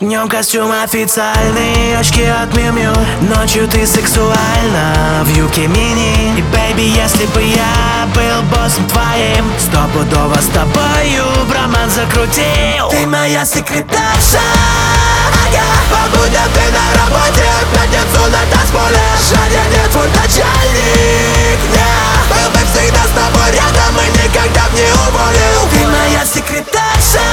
Днем костюм официальный, очки от Миу-Миу. Ночью ты сексуальна в юбке мини. И, бэйби, если бы я был боссом твоим, стопудово с тобою в роман закрутил. Ты моя секретарша, ага. По будням ты на работе, в пятницу на танцполе. Жаль, нет, твой начальник, yeah. Был бы всегда с тобой рядом и никогда б не уволил. Ты моя секретарша,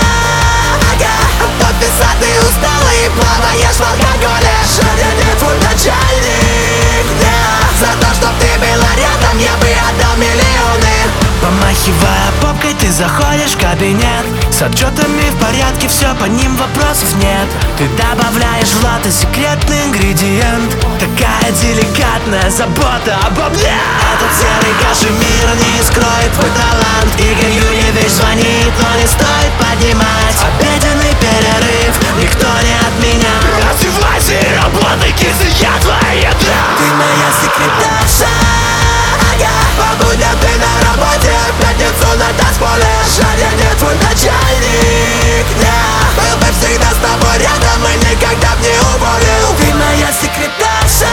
ага. Подписанный, усталый, плаваешь в алкоголе. Жаль, я не твой начальник, yeah. За то, чтоб ты была рядом, я бы отдал миллионы. Помахивая попкой, ты заходишь в кабинет. С отчетами в порядке, все по ним вопросов нет. Ты добавляешь в латте секретный ингредиент. Такая деликатная забота обо мне. Этот серый кашемир не скроет твой талант. Игорь Юрьевич звонит, но не стоит поднимать. Обеденный перерыв никто не отменял. Раздевайся и работай, киса, я твоя еда. Ты моя секретарша, ага. По будням ты на работе, в пятницу на танцполе. Жаль, я не твой начальник, yeah. Был бы всегда с тобой рядом и никогда б не уволил. Ты моя секретарша,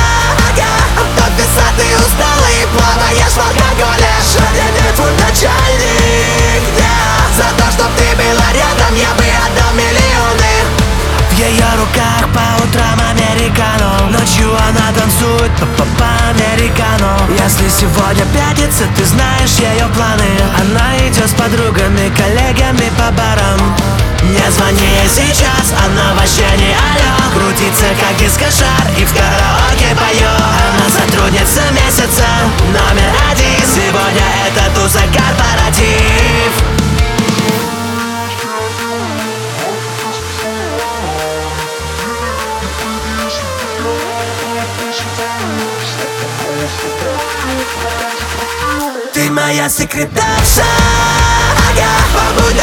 ага. Подписанный, усталый, плаваешь в алкоголе. Жаль, я не твой начальник, yeah. За то, чтоб ты была рядом, я бы отдал миллионы. В ее руках по утрам американо. Ночью она танцует по-американо. Если сегодня пятница, ты знаешь ее планы. Она идет с подругами, коллегами по барам. Не звони ей сейчас, она вообще не алё. Крутится как дискошар и в караоке поет. Она сотрудница месяца номер один. Сегодня это туза корпоратив. Ты моя секретарша, ага.